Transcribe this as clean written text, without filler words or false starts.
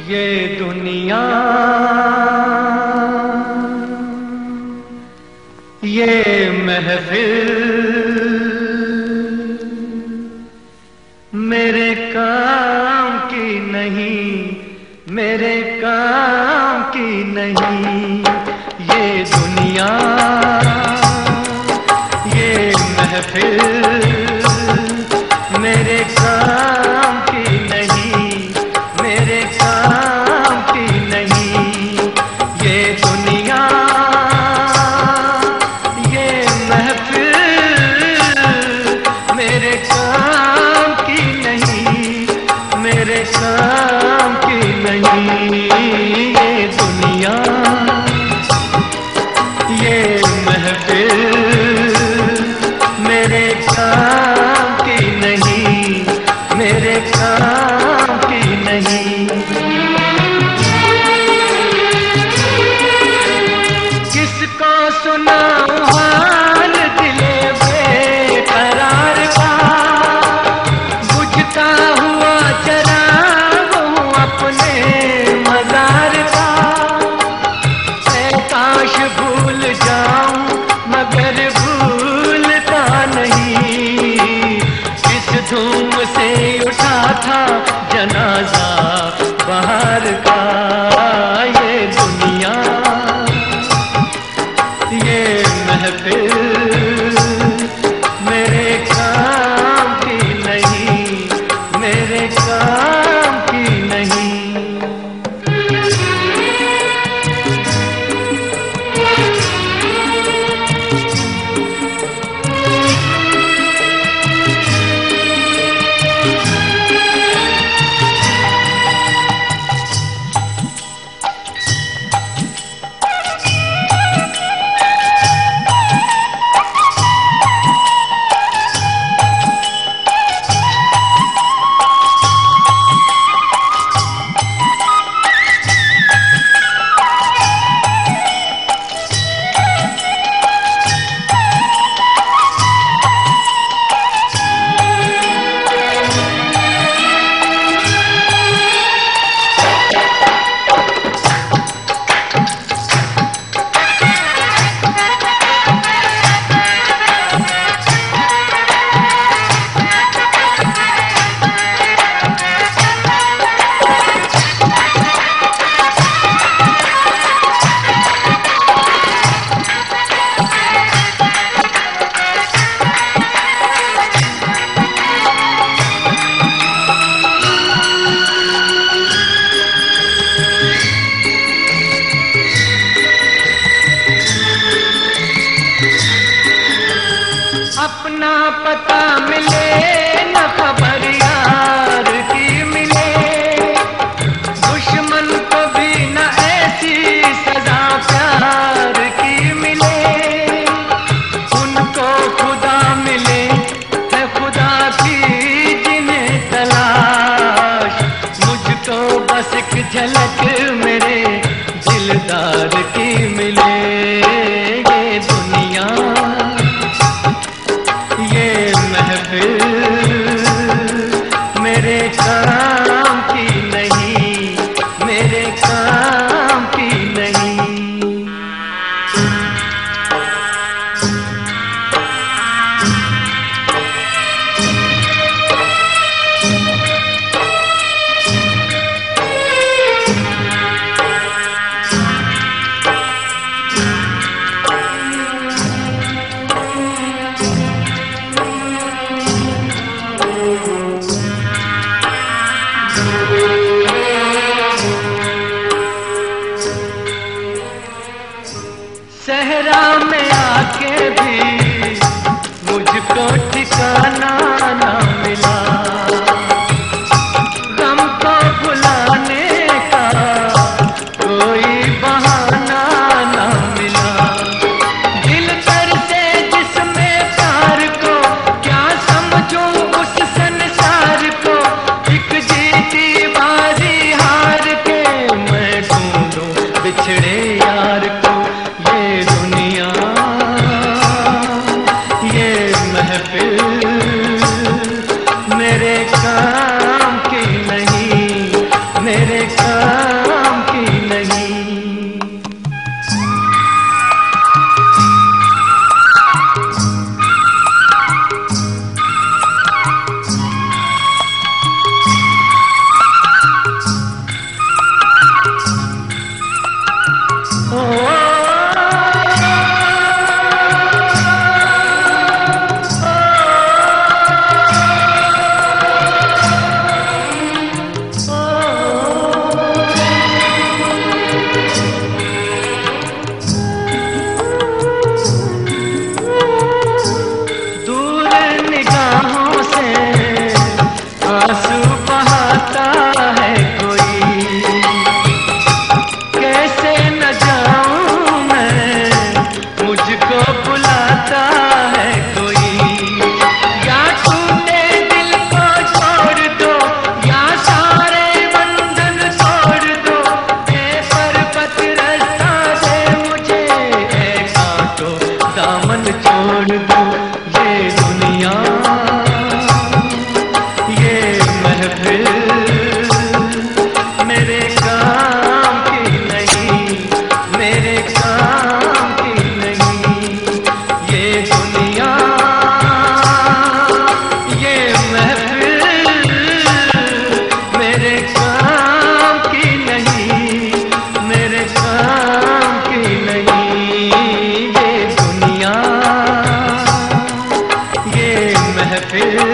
ये दुनिया ये महफिल मेरे काम की नहीं, मेरे काम की नहीं। ये दुनिया ये महफिल मेरे काम की नहीं, मेरे काम की नहीं। ये दुनिया ये महफिल मेरे काम की नहीं, मेरे काम की नहीं। ये दुनिया ये महफिल मेरे काम की नहीं, मेरे काम की नहीं। किसको सुनाऊं हाल दिले बेकरार का, बुझता हुआ चराग हूँ अपने मजार का। मैं काश भूल जाऊं मगर भूलता नहीं, किस धूम से उठा था जनाजा बाहर का। ये दुनिया ये महफिल मेरे काम की नहीं, मेरे काम की नहीं। अपना पता मिले न खबर यार की मिले, दुश्मन को भी न ऐसी सजा प्यार की मिले। उनको खुदा मिले है खुदा की जिन्हें तलाश, मुझको बस एक झलक मेरे दिलदार की मिले। ये दुनिया ये महफिल मेरे काम की नहीं, मेरे काम की नहीं। सहरा में आके भी मुझको ठिकाना ना मिला, गम को भुलाने का कोई बहाना ना मिला। दिल कर से जिसमें प्यार को क्या समझूं उस संसार को, एक जीती बाजी हार के मैं ढूंढूं बिछड़े यार को। ये दुनिया ये महफिल मेरे काम की नहीं, मेरे काम है कोई। कैसे न जाऊं मैं, मुझको बुलाता है कोई। या टूटे दिल को छोड़ दो, या सारे बंधन तोड़ दो। ये पर्वत रास्ता दे मुझे, ऐसा तो दामन छोड़ दो। ये दुनिया, ये महफिल मेरे काम की नहीं, मेरे काम की नहीं। ये दुनिया, ये महफिल मेरे काम की नहीं, मेरे काम की नहीं। ये दुनिया, ये महफिल